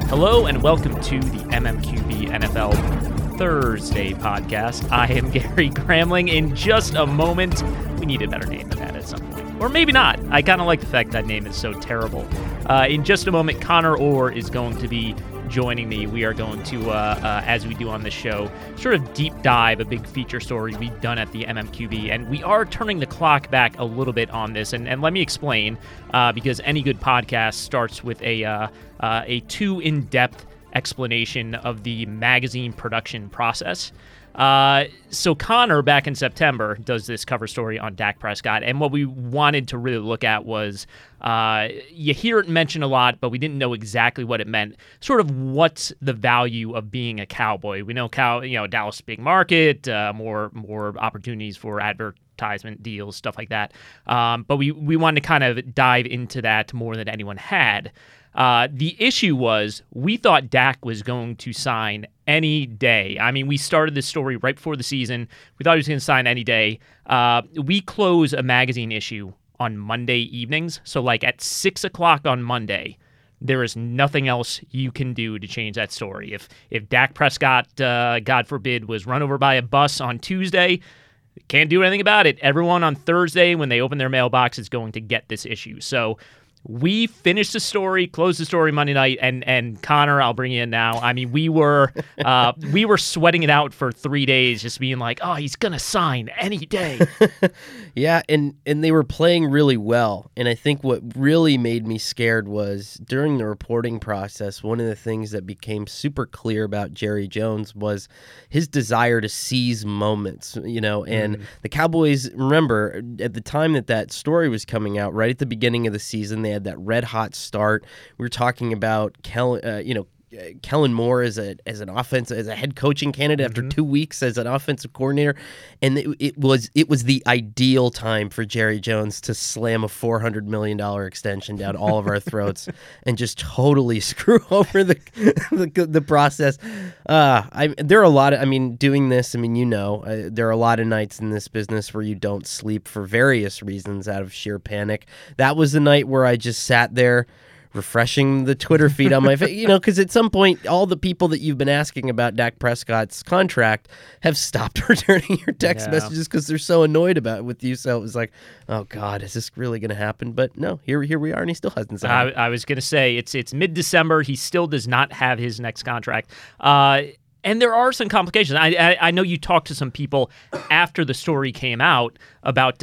Hello and welcome to the MMQB NFL Thursday podcast. I am Gary Gramling. In just a moment, we need a better name than that at some point. Or maybe not. I kind of like the fact that name is so terrible. In just a moment, Connor Orr is going to be joining me. We are going to, as we do on this show, sort of deep dive a big feature story we've done at the MMQB, and we are turning the clock back a little bit on this. And let me explain, because any good podcast starts with a too in-depth explanation of the magazine production process. So Connor, back in September, does this cover story on Dak Prescott, and what we wanted to really look at was, you hear it mentioned a lot, but we didn't know exactly what it meant. Sort of what's the value of being a Cowboy? We know Dallas big market, more opportunities for advertisement deals, stuff like that. But we wanted to kind of dive into that more than anyone had. The issue was we thought Dak was going to sign any day. I mean, we started this story right before the season. We thought he was going to sign any day. We close a magazine issue on Monday evenings. So like at 6 o'clock on Monday, there is nothing else you can do to change that story. If Dak Prescott, God forbid, was run over by a bus on Tuesday, can't do anything about it. Everyone on Thursday, when they open their mailbox, is going to get this issue. So we finished the story, closed the story Monday night, and Connor, I'll bring you in now. I mean, we were sweating it out for 3 days, just being like, oh, he's gonna sign any day. Yeah, and they were playing really well. And I think what really made me scared was during the reporting process, one of the things that became super clear about Jerry Jones was his desire to seize moments, and the Cowboys, remember, at the time that story was coming out, right at the beginning of the season, they had that red hot start. We were talking about Kellen Moore as a head coaching candidate after 2 weeks as an offensive coordinator, and it was the ideal time for Jerry Jones to slam a $400 million extension down all of our throats and just totally screw over the process. There are a lot of, doing this, there are a lot of nights in this business where you don't sleep for various reasons out of sheer panic. That was the night where I just sat there refreshing the Twitter feed on my face, because at some point, all the people that you've been asking about Dak Prescott's contract have stopped returning your text messages because they're so annoyed with you. So it was like, oh God, is this really going to happen? But no, here we are, and he still hasn't signed. I was going to say, it's mid-December. He still does not have his next contract. And there are some complications. I know you talked to some people after the story came out about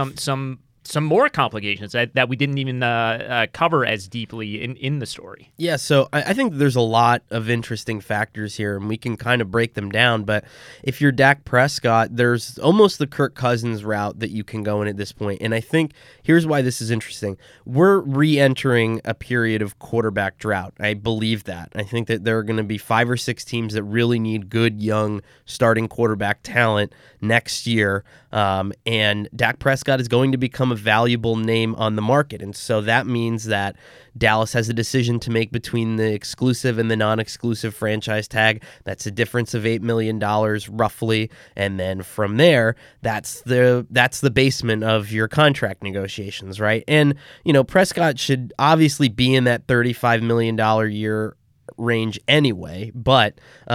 some more complications that we didn't even cover as deeply in the story. Yeah, so I think there's a lot of interesting factors here, and we can kind of break them down. But if you're Dak Prescott, there's almost the Kirk Cousins route that you can go in at this point. And I think here's why this is interesting. We're re-entering a period of quarterback drought. I believe that. I think that there are going to be 5 or 6 teams that really need good, young, starting quarterback talent next year. And Dak Prescott is going to become a valuable name on the market. And so that means that Dallas has a decision to make between the exclusive and the non-exclusive franchise tag. That's a difference of $8 million roughly. And then from there, that's the basement of your contract negotiations, right? And, Prescott should obviously be in that $35 million year range anyway, but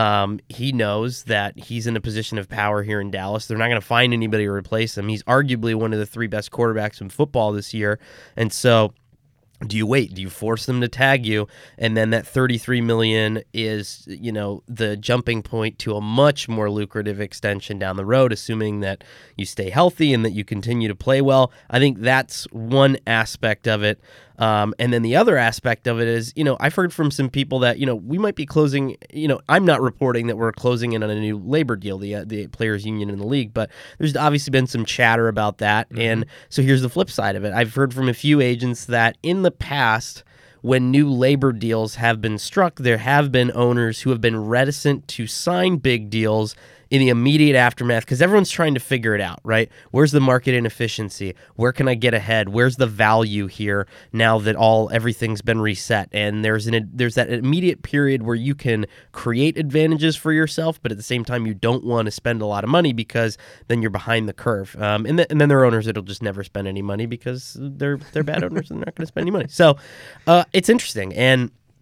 he knows that he's in a position of power here in Dallas. They're not going to find anybody to replace him. He's arguably one of the 3 best quarterbacks in football this year, and so do you wait? Do you force them to tag you? And then that $33 million is, the jumping point to a much more lucrative extension down the road, assuming that you stay healthy and that you continue to play well. I think that's one aspect of it. And then the other aspect of it is, I've heard from some people that, we might be closing, I'm not reporting that we're closing in on a new labor deal, the players union in the league, but there's obviously been some chatter about that. Mm-hmm. And so here's the flip side of it. I've heard from a few agents that in the past, when new labor deals have been struck, there have been owners who have been reticent to sign big deals in the immediate aftermath, because everyone's trying to figure it out, right? Where's the market inefficiency? Where can I get ahead? Where's the value here now that everything's been reset? And there's that immediate period where you can create advantages for yourself, but at the same time, you don't want to spend a lot of money because then you're behind the curve. And then there are owners that'll just never spend any money because they're bad owners and they're not going to spend any money. So it's interesting. And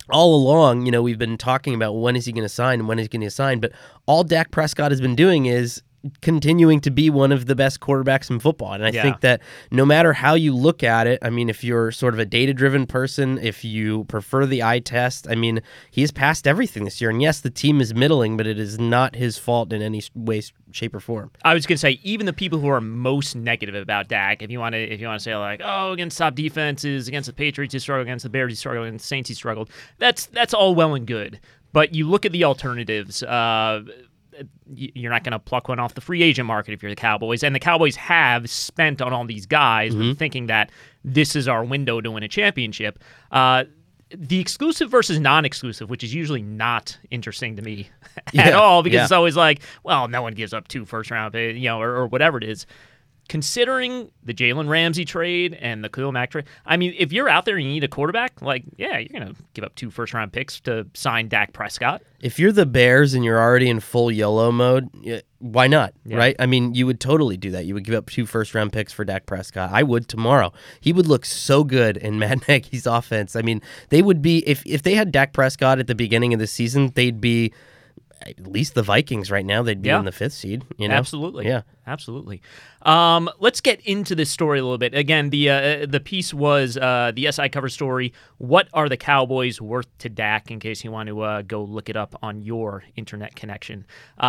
all along, we've been talking about when is he going to sign and when is he going to sign, but all Dak Prescott has been doing is continuing to be one of the best quarterbacks in football. And I think that no matter how you look at it, I mean, if you're sort of a data-driven person, if you prefer the eye test, I mean, he has passed everything this year. And yes, the team is middling, but it is not his fault in any way, shape, or form. I was going to say, even the people who are most negative about Dak, if you want to say like, oh, against top defenses, against the Patriots he struggled, against the Bears he struggled, against the Saints he struggled, that's all well and good. But you look at the alternatives. You're not going to pluck one off the free agent market if you're the Cowboys. And the Cowboys have spent on all these guys thinking that this is our window to win a championship. The exclusive versus non-exclusive, which is usually not interesting to me at all, because it's always like, well, no one gives up 2 first-round picks, or whatever it is. Considering the Jalen Ramsey trade and the Khalil Mack trade, I mean, if you're out there and you need a quarterback, like, yeah, you're going to give up 2 first-round picks to sign Dak Prescott. If you're the Bears and you're already in full YOLO mode, why not, right? I mean, you would totally do that. You would give up 2 first-round picks for Dak Prescott. I would tomorrow. He would look so good in Matt Nagy's offense. I mean, they would be, if they had Dak Prescott at the beginning of the season, they'd be at least the Vikings right now. They'd be in the 5th seed. Absolutely. Yeah. Absolutely. Let's get into this story a little bit. Again, the piece was the SI cover story. What are the Cowboys worth to Dak? In case you want to go look it up on your internet connection.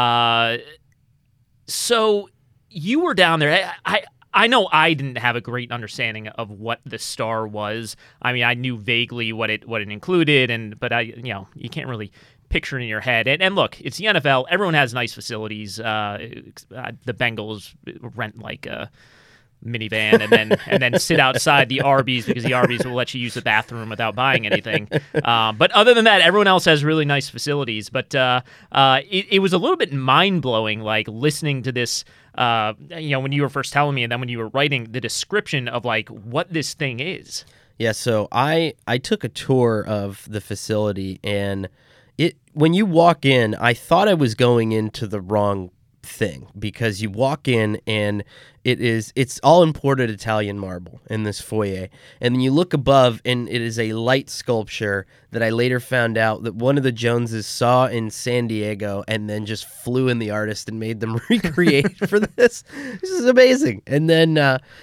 So you were down there. I know I didn't have a great understanding of what the star was. I mean, I knew vaguely what it included, but you can't really picture it in your head. And look, it's the NFL. Everyone has nice facilities. The Bengals rent like a minivan and then sit outside the Arby's because the Arby's will let you use the bathroom without buying anything. But other than that, everyone else has really nice facilities. But it was a little bit mind-blowing, like listening to this, when you were first telling me and then when you were writing the description of like what this thing is. Yeah, so I took a tour of the facility, and when you walk in, I thought I was going into the wrong thing, because you walk in and it's all imported Italian marble in this foyer, and then you look above and it is a light sculpture that I later found out that one of the Joneses saw in San Diego and then just flew in the artist and made them recreate for this. This is amazing. And then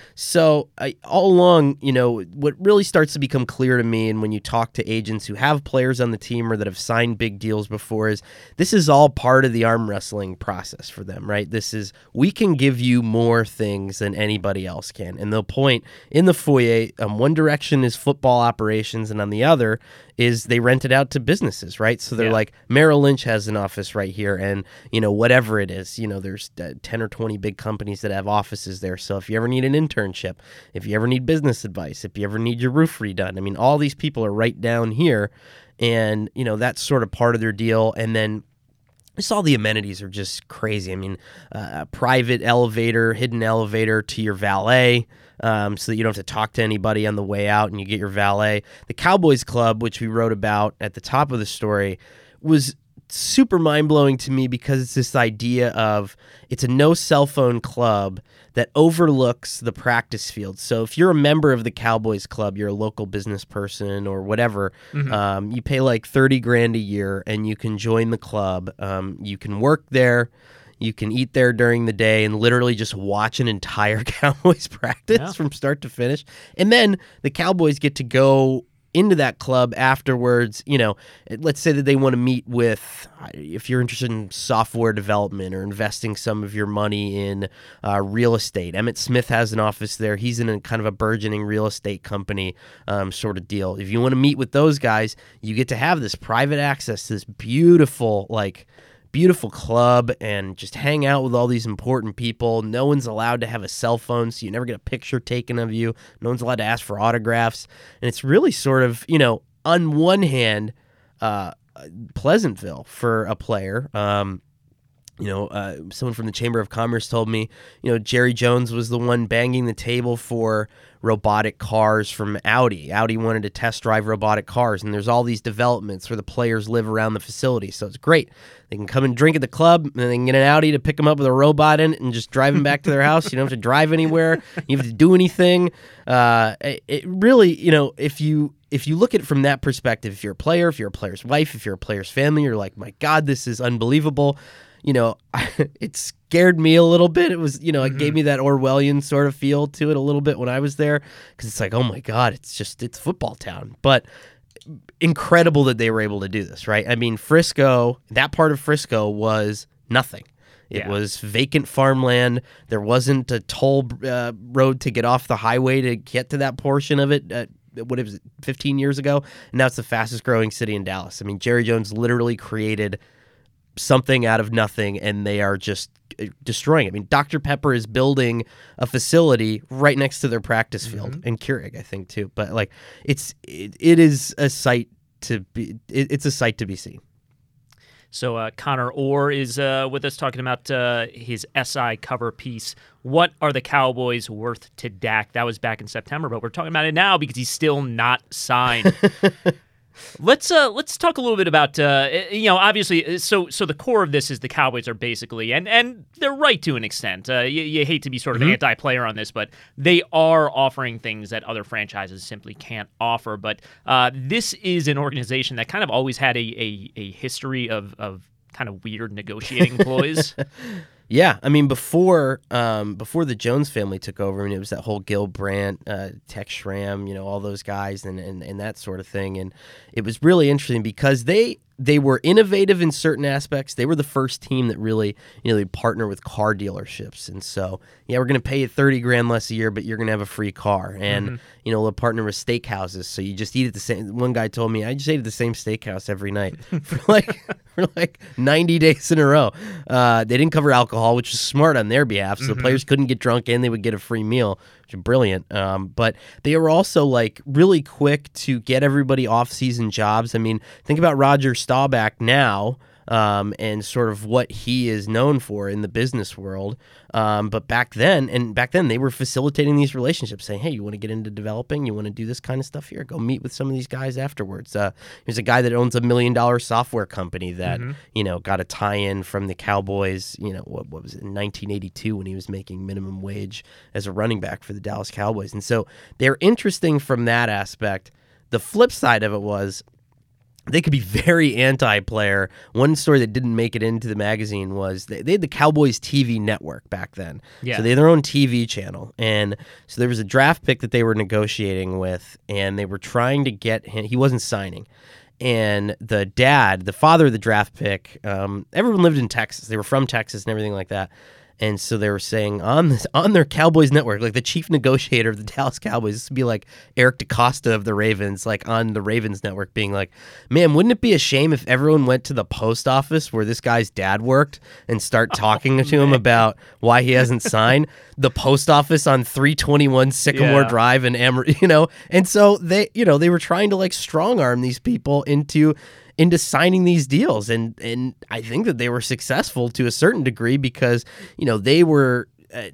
all along, what really starts to become clear to me, and when you talk to agents who have players on the team or that have signed big deals before, is this is all part of the arm wrestling process for them, right? We can give you more things than anybody else can. And they'll point in the foyer, one direction is football operations, and on the other is they rent it out to businesses, right? So they're like, Merrill Lynch has an office right here, and, whatever it is, there's 10 or 20 big companies that have offices there. So if you ever need an internship, if you ever need business advice, if you ever need your roof redone, I mean, all these people are right down here, and, that's sort of part of their deal. And then just all the amenities are just crazy. I mean, a private elevator, hidden elevator to your valet, so that you don't have to talk to anybody on the way out and you get your valet. The Cowboys Club, which we wrote about at the top of the story, was super mind-blowing to me, because it's this idea of it's a no cell phone club that overlooks the practice field. So if you're a member of the Cowboys Club, you're a local business person or whatever, you pay like $30,000 a year and you can join the club. You can work there. You can eat there during the day and literally just watch an entire Cowboys practice from start to finish. And then the Cowboys get to go into that club afterwards. Let's say that they want to meet with, if you're interested in software development or investing some of your money in real estate. Emmett Smith has an office there. He's in a kind of a burgeoning real estate company sort of deal. If you want to meet with those guys, you get to have this private access to this beautiful club and just hang out with all these important people. No one's allowed to have a cell phone, so you never get a picture taken of you. No one's allowed to ask for autographs. And it's really sort of, on one hand, Pleasantville for a player. Someone from the Chamber of Commerce told me, Jerry Jones was the one banging the table for robotic cars from Audi. Audi wanted to test drive robotic cars, and there's all these developments where the players live around the facility. So it's great. They can come and drink at the club, and they can get an Audi to pick them up with a robot in it and just drive them back to their house. You don't have to drive anywhere. You don't have to do anything. It really, if you look at it from that perspective, if you're a player, if you're a player's wife, if you're a player's family, you're like, my God, this is unbelievable. It scared me a little bit. It was, it gave me that Orwellian sort of feel to it a little bit when I was there, because it's like, oh my God, it's football town. But incredible that they were able to do this, right? I mean, Frisco, that part of Frisco was nothing. It was vacant farmland. There wasn't a toll road to get off the highway to get to that portion of it. What was it, 15 years ago? And now it's the fastest growing city in Dallas. I mean, Jerry Jones literally created something out of nothing, and they are just destroying it. I mean, Dr. Pepper is building a facility right next to their practice field, and Keurig, I think, too. But like, it is a sight to be. It's a sight to be seen. So Connor Orr is with us talking about his SI cover piece. What are the Cowboys worth to Dak? That was back in September, but we're talking about it now because he's still not signed. Let's talk a little bit about obviously so the core of this is the Cowboys are basically and they're right to an extent. You hate to be sort of anti-player on this, but they are offering things that other franchises simply can't offer. But this is an organization that kind of always had a history of kind of weird negotiating ploys. Yeah, I mean, before the Jones family took over, I mean, it was that whole Gil Brandt, Tex Schramm, all those guys and that sort of thing. And it was really interesting because they were innovative in certain aspects. They were the first team that really, they partner with car dealerships. And so, we're going to pay you $30,000 less a year, but you're going to have a free car. And, they'll partner with steakhouses. So you just eat at the same, one guy told me, I just ate at the same steakhouse every night for like 90 days in a row. They didn't cover alcohol, which was smart on their behalf. So the players couldn't get drunk and they would get a free meal, which is brilliant. But they were also like really quick to get everybody off-season jobs. I mean, think about Roger Staubach now, and sort of what he is known for in the business world. But back then they were facilitating these relationships, saying, hey, you want to get into developing? You want to do this kind of stuff here? Go meet with some of these guys afterwards. There's a guy that owns $1 million software company that, got a tie-in from the Cowboys, what was it, in 1982 when he was making minimum wage as a running back for the Dallas Cowboys. And so they're interesting from that aspect. The flip side of it was, they could be very anti-player. One story that didn't make it into the magazine was they had the Cowboys TV network back then. Yeah. So they had their own TV channel. And so there was a draft pick that they were negotiating with, and they were trying to get him. He wasn't signing. And the father of the draft pick, everyone lived in Texas. They were from Texas and everything like that. And so they were saying on their Cowboys network, like the chief negotiator of the Dallas Cowboys, this would be like Eric DeCosta of the Ravens, like on the Ravens network being like, man, wouldn't it be a shame if everyone went to the post office where this guy's dad worked and start talking to him about why he hasn't signed? The post office on 321 Sycamore Drive in and so they were trying to like strong arm these people into signing these deals. And I think that they were successful to a certain degree because, they were,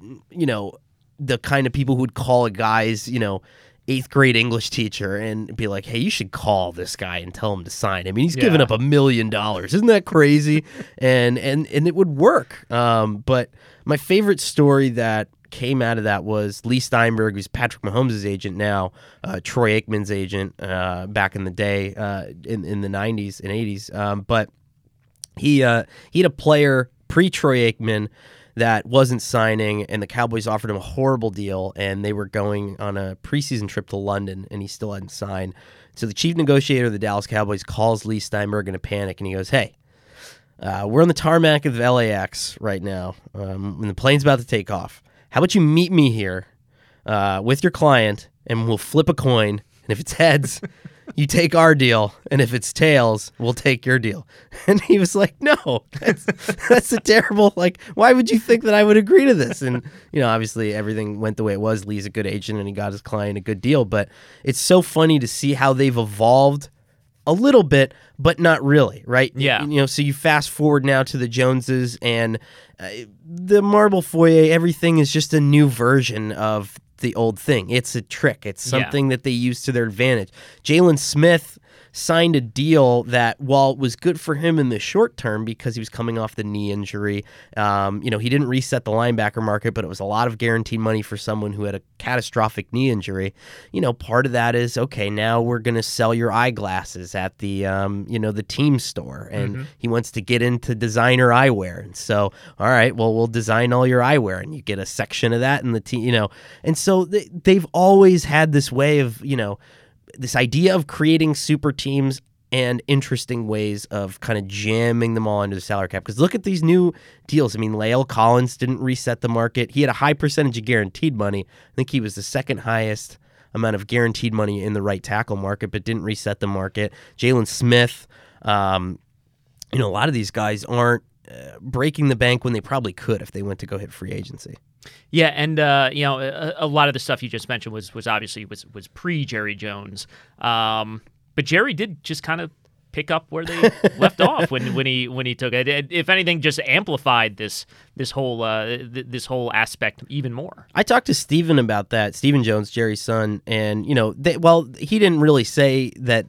the kind of people who would call a guy's, 8th grade English teacher and be like, hey, you should call this guy and tell him to sign. I mean, he's giving up $1 million. Isn't that crazy? and it would work. But my favorite story that came out of that was Lee Steinberg, who's Patrick Mahomes' agent now, Troy Aikman's agent back in the day in the 90s and 80s. But he had a player pre-Troy Aikman that wasn't signing, and the Cowboys offered him a horrible deal, and they were going on a preseason trip to London, and he still hadn't signed. So the chief negotiator of the Dallas Cowboys calls Lee Steinberg in a panic, and he goes, hey, we're on the tarmac of LAX right now, and the plane's about to take off. How about you meet me here with your client, and we'll flip a coin, and if it's heads, you take our deal, and if it's tails, we'll take your deal. And he was like, no, that's a terrible, like, why would you think that I would agree to this? And, obviously everything went the way it was. Lee's a good agent, and he got his client a good deal, but it's so funny to see how they've evolved a little bit, but not really, right? Yeah. So you fast forward now to the Joneses, and the Marble Foyer, everything is just a new version of the old thing. It's a trick. It's something that they use to their advantage. Jalen Smith signed a deal that, while it was good for him in the short term because he was coming off the knee injury, he didn't reset the linebacker market, but it was a lot of guaranteed money for someone who had a catastrophic knee injury. Part of that is, okay, now we're going to sell your eyeglasses at the, the team store, and he wants to get into designer eyewear. And so, all right, well, we'll design all your eyewear, and you get a section of that in the team, And so they've always had this way of, this idea of creating super teams and interesting ways of kind of jamming them all into the salary cap. Because look at these new deals. I mean, Lael Collins didn't reset the market. He had a high percentage of guaranteed money. I think he was the second highest amount of guaranteed money in the right tackle market, but didn't reset the market. Jalen Smith, a lot of these guys aren't breaking the bank when they probably could if they went to go hit free agency. Yeah, and a lot of the stuff you just mentioned was obviously was pre Jerry Jones, but Jerry did just kind of pick up where they left off when he took it. If anything, just amplified this whole aspect even more. I talked to Steven about that, Steven Jones, Jerry's son, and he didn't really say that.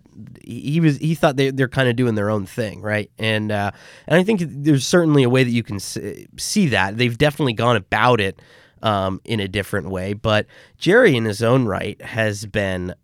He thought they're kind of doing their own thing, right? And I think there's certainly a way that you can see that. They've definitely gone about it in a different way. But Jerry, in his own right, has been,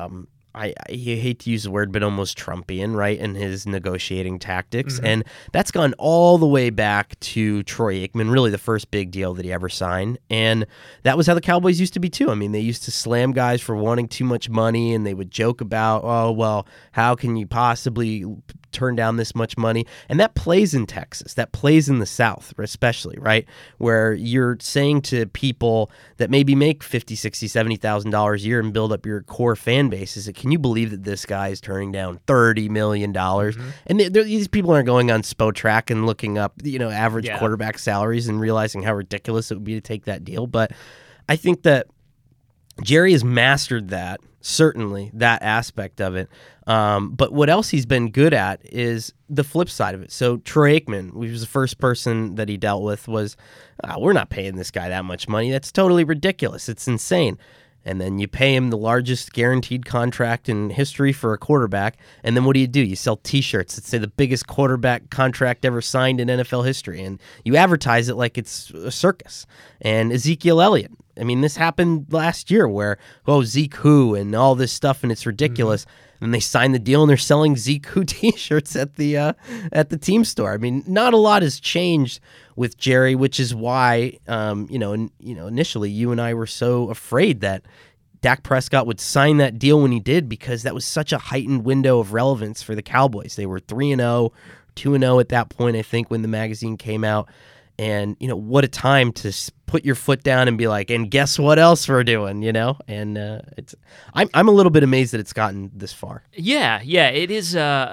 I hate to use the word, but almost Trumpian, right, in his negotiating tactics. Mm-hmm. And that's gone all the way back to Troy Aikman, really the first big deal that he ever signed. And that was how the Cowboys used to be, too. I mean, they used to slam guys for wanting too much money, and they would joke about, oh, well, how can you possibly turn down this much money? And that plays in Texas. That plays in the South, especially, right, where you're saying to people that maybe make $50,000, $60,000, $70,000 a year and build up your core fan bases, can you believe that this guy is turning down $30 million? Mm-hmm. And these people aren't going on SpoTrack and looking up, average quarterback salaries and realizing how ridiculous it would be to take that deal. But I think that Jerry has mastered that, certainly, that aspect of it. But what else he's been good at is the flip side of it. So Troy Aikman, who was the first person that he dealt with, was, we're not paying this guy that much money. That's totally ridiculous. It's insane. And then you pay him the largest guaranteed contract in history for a quarterback. And then what do? You sell T-shirts that say the biggest quarterback contract ever signed in NFL history. And you advertise it like it's a circus. And Ezekiel Elliott. I mean, this happened last year where, Zeke who and all this stuff, and it's ridiculous. Mm-hmm. And they sign the deal, and they're selling Zeke who T-shirts at the team store. I mean, not a lot has changed with Jerry, which is why, initially you and I were so afraid that Dak Prescott would sign that deal when he did, because that was such a heightened window of relevance for the Cowboys. They were 3-0, 2-0 at that point, I think, when the magazine came out. And, what a time to put your foot down and be like, and guess what else we're doing, And I'm a little bit amazed that it's gotten this far. Yeah, it is.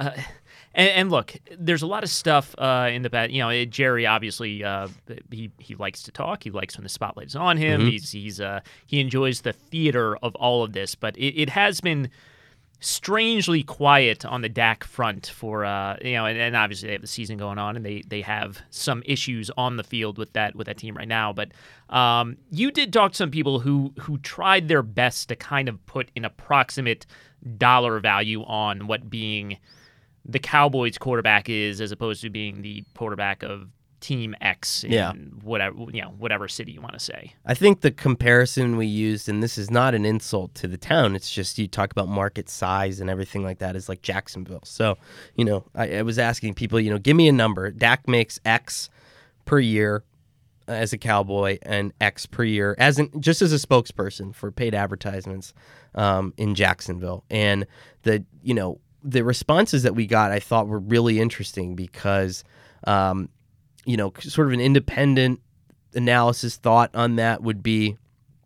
And look, there's a lot of stuff in the back. Jerry obviously he likes to talk. He likes when the spotlight is on him. Mm-hmm. He enjoys the theater of all of this. But it has been strangely quiet on the Dak front for and obviously they have the season going on, and they have some issues on the field with that team right now. But you did talk to some people who tried their best to kind of put an approximate dollar value on what being the Cowboys quarterback is, as opposed to being the quarterback of Team X in whatever city you want to say. I think the comparison we used, and this is not an insult to the town, it's just you talk about market size and everything like that, is like Jacksonville. So, I was asking people, give me a number. Dak makes X per year as a Cowboy and X per year just as a spokesperson for paid advertisements in Jacksonville. And the responses that we got, I thought, were really interesting because sort of an independent analysis thought on that would be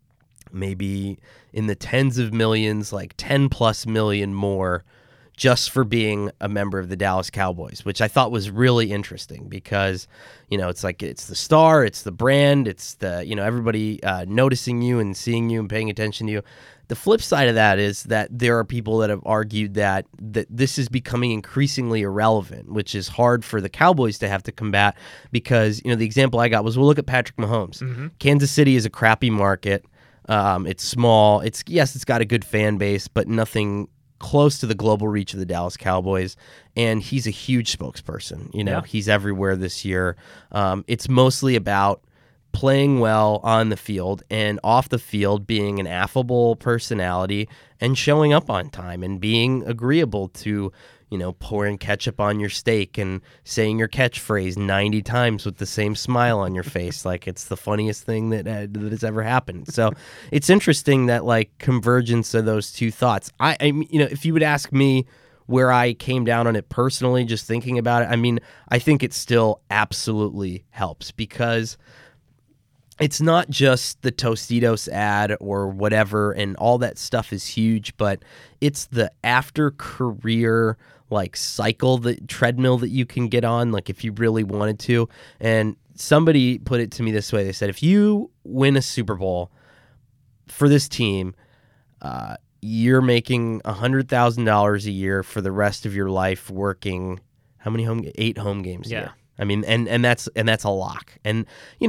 maybe in the tens of millions, like 10 plus million more, just for being a member of the Dallas Cowboys, which I thought was really interesting because, it's like, it's the star, it's the brand, it's the, everybody noticing you and seeing you and paying attention to you. The flip side of that is that there are people that have argued that this is becoming increasingly irrelevant, which is hard for the Cowboys to have to combat because, the example I got was, look at Patrick Mahomes. Mm-hmm. Kansas City is a crappy market. It's small. It's got a good fan base, but nothing close to the global reach of the Dallas Cowboys. And he's a huge spokesperson. He's everywhere this year. It's mostly about playing well on the field and off the field, being an affable personality and showing up on time and being agreeable to, pouring ketchup on your steak and saying your catchphrase 90 times with the same smile on your face. Like it's the funniest thing that has ever happened. So it's interesting that like convergence of those two thoughts. I if you would ask me where I came down on it personally, just thinking about it, I think it still absolutely helps because it's not just the Tostitos ad or whatever, and all that stuff is huge, but it's the after career like cycle, the treadmill that you can get on, like if you really wanted to. And somebody put it to me this way. They said, if you win a Super Bowl for this team, you're making $100,000 a year for the rest of your life working how many 8 home games a year. And that's a lock. And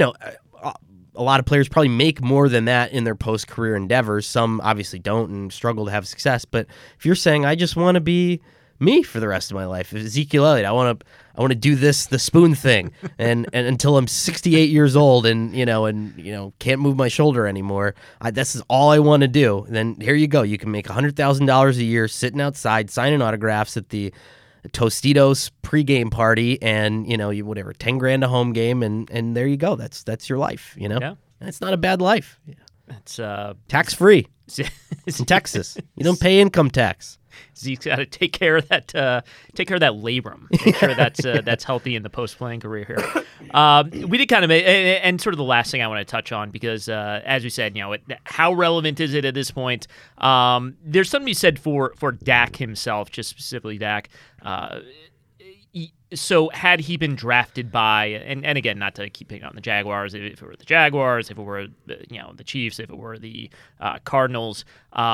a lot of players probably make more than that in their post-career endeavors. Some obviously don't and struggle to have success. But if you're saying, I just want to be me for the rest of my life, Ezekiel Elliott, I want to do the spoon thing, and until I'm 68 years old, and can't move my shoulder anymore. This is all I want to do. Then here you go. You can make $100,000 a year sitting outside signing autographs at the Tostitos pregame party, and you whatever, $10,000 a home game, and there you go. That's your life. Yeah. And it's not a bad life. Yeah. It's tax free in Texas. You don't pay income tax. Zeke's got to take care of that labrum. Make sure that's healthy in the post-playing career here. We did kind of, and sort of the last thing I want to touch on, because as we said, how relevant is it at this point? There's something you said for Dak himself, just specifically Dak. So had he been drafted by, and again, not to keep picking on the Jaguars, if it were the Jaguars, if it were the Chiefs, if it were the Cardinals,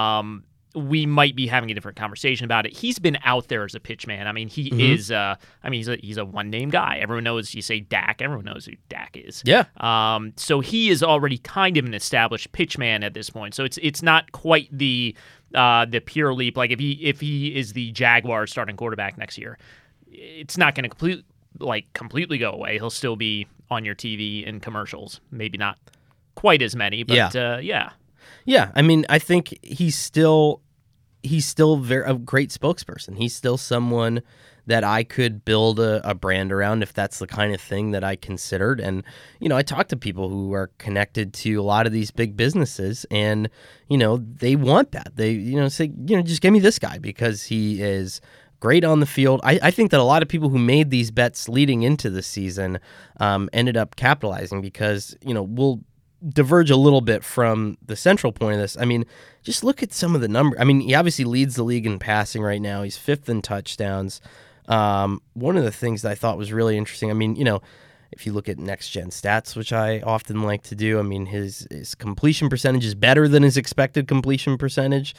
we might be having a different conversation about it. He's been out there as a pitch man. He is. He's a one-name guy. Everyone knows. You say Dak, everyone knows who Dak is. Yeah. So he is already kind of an established pitch man at this point. So it's not quite the pure leap. Like if he is the Jaguars starting quarterback next year, it's not going to completely go away. He'll still be on your TV in commercials. Maybe not quite as many, but yeah. Yeah, I think he's still a great spokesperson. He's still someone that I could build a brand around if that's the kind of thing that I considered. And, I talk to people who are connected to a lot of these big businesses, and, they want that. They, say, just give me this guy because he is great on the field. I think that a lot of people who made these bets leading into the season ended up capitalizing because, we'll diverge a little bit from the central point of this. Just look at some of the numbers. He obviously leads the league in passing right now. He's 5th in touchdowns. One of the things that I thought was really interesting, if you look at next gen stats, which I often like to do, his completion percentage is better than his expected completion percentage.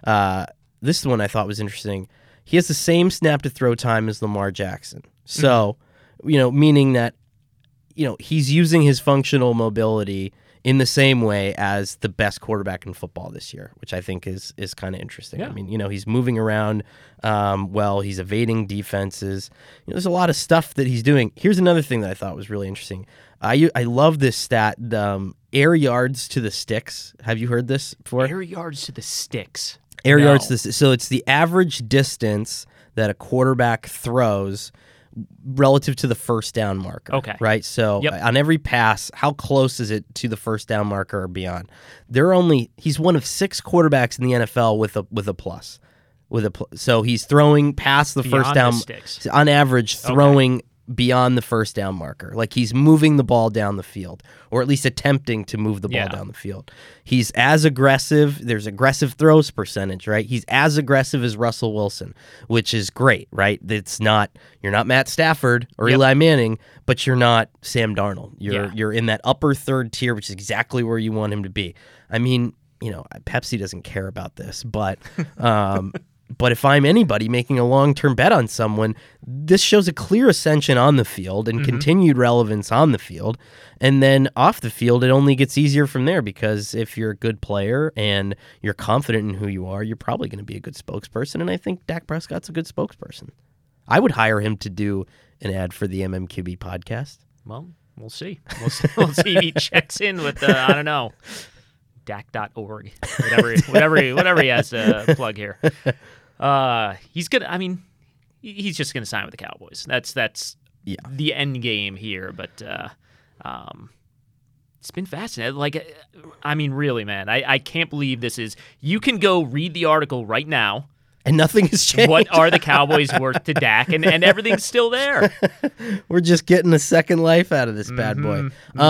This is one I thought was interesting. He has the same snap to throw time as Lamar Jackson. So, meaning that, he's using his functional mobility in the same way as the best quarterback in football this year, which I think is kind of interesting. Yeah. He's moving around well. He's evading defenses. There's a lot of stuff that he's doing. Here's another thing that I thought was really interesting. I love this stat, air yards to the sticks. Have you heard this before? Air yards to the sticks. Air yards to the sticks. So it's the average distance that a quarterback throws relative to the first down marker. Okay. Right? So on every pass, how close is it to the first down marker or beyond? He's one of 6 quarterbacks in the NFL with a plus. So he's throwing past the beyond first down, the sticks. On average, throwing beyond the first down marker. Like he's moving the ball down the field, or at least attempting to move the ball down the field. He's as aggressive. There's aggressive throws percentage, right? He's as aggressive as Russell Wilson, which is great, right? You're not Matt Stafford or Eli Manning, but you're not Sam Darnold. You're in that upper third tier, which is exactly where you want him to be. Pepsi doesn't care about this, but But if I'm anybody making a long-term bet on someone, this shows a clear ascension on the field and continued relevance on the field. And then off the field, it only gets easier from there, because if you're a good player and you're confident in who you are, you're probably going to be a good spokesperson. And I think Dak Prescott's a good spokesperson. I would hire him to do an ad for the MMQB podcast. Well, we'll see. We'll see if he checks in with, I don't know, Dak.org, whatever he has to plug here. He's gonna. I mean, he's just gonna sign with the Cowboys. That's the end game here. But it's been fascinating. Like, I mean, really, man, I can't believe this is. You can go read the article right now. And nothing has changed. What are the Cowboys worth to Dak? And everything's still there. We're just getting a second life out of this bad boy.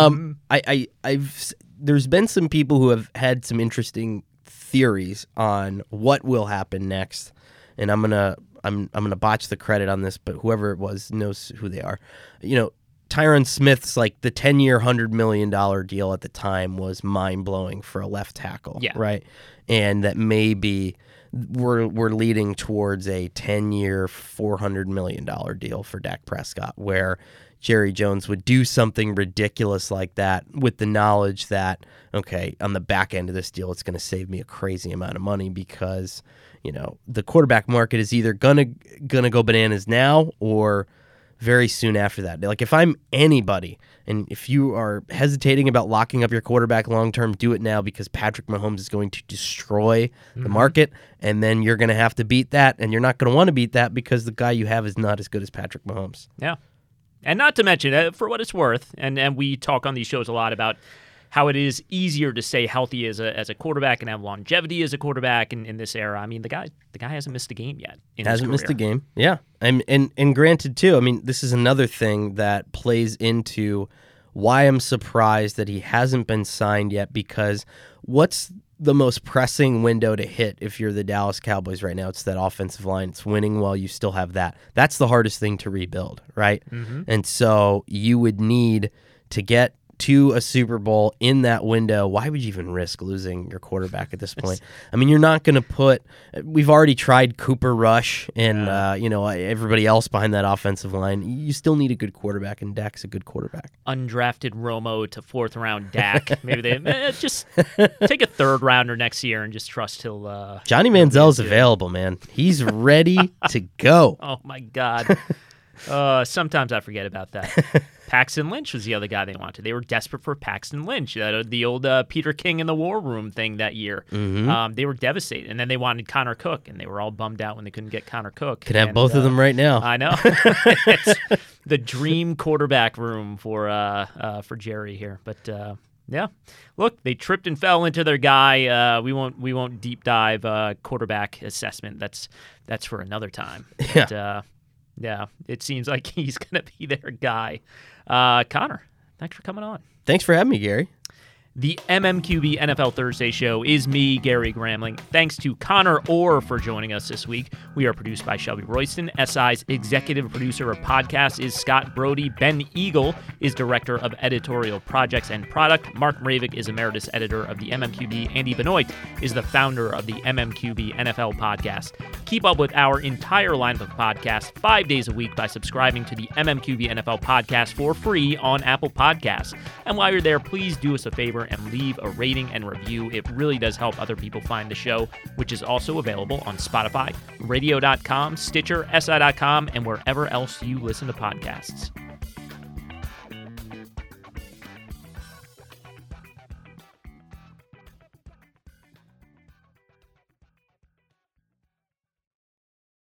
There's been some people who have had some interesting theories on what will happen next, and I'm gonna botch the credit on this, but whoever it was knows who they are. You know, Tyron Smith's like the 10-year, $100 million deal at the time was mind blowing for a left tackle, right? And that maybe we're leading towards a 10-year, $400 million deal for Dak Prescott, where Jerry Jones would do something ridiculous like that with the knowledge that, okay, on the back end of this deal, it's going to save me a crazy amount of money, because, you know, the quarterback market is either gonna go bananas now or very soon after that. Like, if I'm anybody, and if you are hesitating about locking up your quarterback long-term, do it now, because Patrick Mahomes is going to destroy the market, and then you're going to have to beat that, and you're not going to want to beat that because the guy you have is not as good as Patrick Mahomes. Yeah. And not to mention, for what it's worth, and we talk on these shows a lot about how it is easier to stay healthy as a quarterback and have longevity as a quarterback in this era. I mean, the guy hasn't missed a game yet. Hasn't missed a game, yeah. And granted, too, I mean, this is another thing that plays into why I'm surprised that he hasn't been signed yet, because what's the most pressing window to hit if you're the Dallas Cowboys right now? It's that offensive line. It's winning while you still have that. That's the hardest thing to rebuild, right? And so you would need to get to a Super Bowl in that window. Why would you even risk losing your quarterback at this point? I mean, you're not going to we've already tried Cooper Rush and everybody else behind that offensive line. You still need a good quarterback, and Dak's a good quarterback. Undrafted Romo to 4th round Dak. Maybe they just take a 3rd rounder next year and just trust he'll. Johnny Manziel's available, man. He's ready to go. Oh my God. Sometimes I forget about that. Paxton Lynch was the other guy they wanted. They were desperate for Paxton Lynch, the old Peter King in the War Room thing that year. They were devastated, and then they wanted Connor Cook, and they were all bummed out when they couldn't get Connor Cook. Could have both of them right now. I know. It's the dream quarterback room for Jerry here, but. Yeah, look, they tripped and fell into their guy. We won't deep dive quarterback assessment. That's for another time. Yeah. But, yeah, it seems like he's going to be their guy. Connor, thanks for coming on. Thanks for having me, Gary. The MMQB NFL Thursday show is me, Gary Gramling. Thanks to Connor Orr for joining us this week. We are produced by Shelby Royston. SI's executive producer of podcasts is Scott Brody. Ben Eagle is director of editorial projects and product. Mark Mravik is emeritus editor of the MMQB. Andy Benoit is the founder of the MMQB NFL podcast. Keep up with our entire lineup of podcasts 5 days a week by subscribing to the MMQB NFL podcast for free on Apple Podcasts. And while you're there, please do us a favor and leave a rating and review. It really does help other people find the show, which is also available on Spotify, radio.com, Stitcher, SI.com, and wherever else you listen to podcasts.